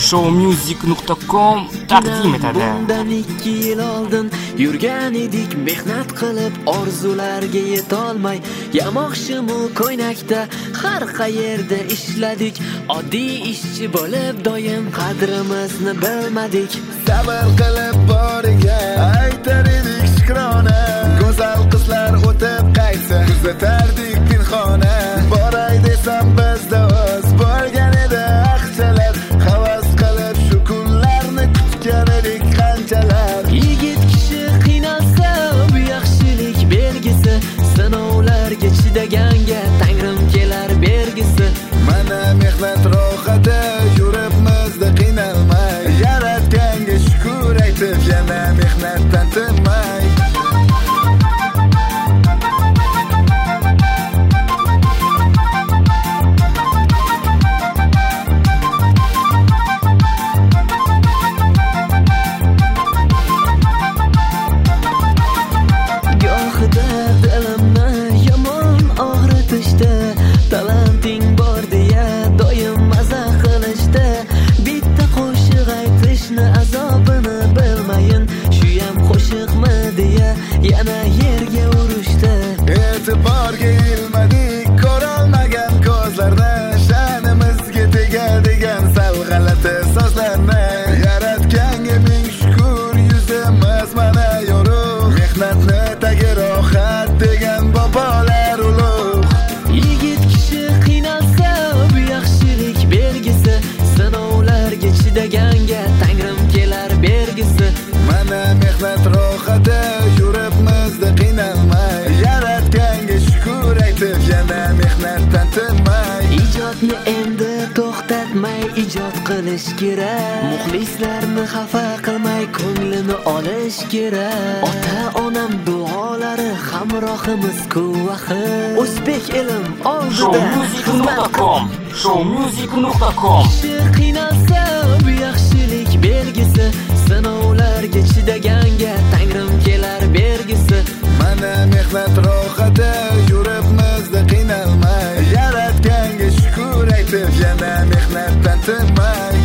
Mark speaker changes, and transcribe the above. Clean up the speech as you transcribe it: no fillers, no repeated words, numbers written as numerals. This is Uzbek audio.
Speaker 1: showmusic.com taqdim etadi.
Speaker 2: Bundan 2 yil oldin yurgan edik mehnat qilib, orzularga yetolmay, yamoqshimu ko'ynakda har qayerda ishladik. Oddiy ishchi bo'lib doim qadrimizni bilmadik.
Speaker 3: Sabr qilib boriga aytar edik shukrona. Go'zal qizlar o'tib qaytsa kuzatardik pinxona. Boray desam bizda o'z bo'lgan edi aqchalar. Havas qilib shu kunlarni kutgan edik qanchalar.
Speaker 2: Yigit kishi qiynalsa bu yaxshilik belgisi, sinovlarga chidaganga Tangrim kelar bergisi.
Speaker 3: Mana mehnat rohati yuribmizda qiynalmay, yaratganga shukr aytib yana mehnatdan tinmay.
Speaker 2: Talenting bor deya doim maza qilishdi. Bitta qo'shiq aytishni azobini bilmayin, shu ham qo'shiqmi deya yana yerga urishdi.
Speaker 3: E'tiborga ilmadik ko'rolmagan ko'zlarni, sha'nimizga tegadigan sal g'alati so'zlarni. Yaratganga ming shukr, yuzimiz mana yorug'. Mehnatni tagi rohat degan bobolar ulug'.
Speaker 2: Yigit kishi qiynalsa bu yaxshilik belgisi, sinovlarga chidaganga Tangrim kelar bergisi.
Speaker 3: Mana mehnat rohati yuribmizda qiynalmay, yaratganga shukr aytib yana mehnatdan tinmay.
Speaker 2: Ijodni endi to'xtatmay ijod qilish kerak. Muxlislarni xafa qilmay ko'nglini olish kerak. Ota-onam duolari hamrohimiz kuvvahir. O'zbek ilm oldida
Speaker 1: showmusic.com showmusic.com
Speaker 2: qiynalsa bu yaxshilik belgisi, sinovlarga chidaganga Tangrim kelar bergisi.
Speaker 3: Mana mehnat rohati yuribmizda qiynalmay, yaratganga shukr aytib yana mehnatdan tinmay.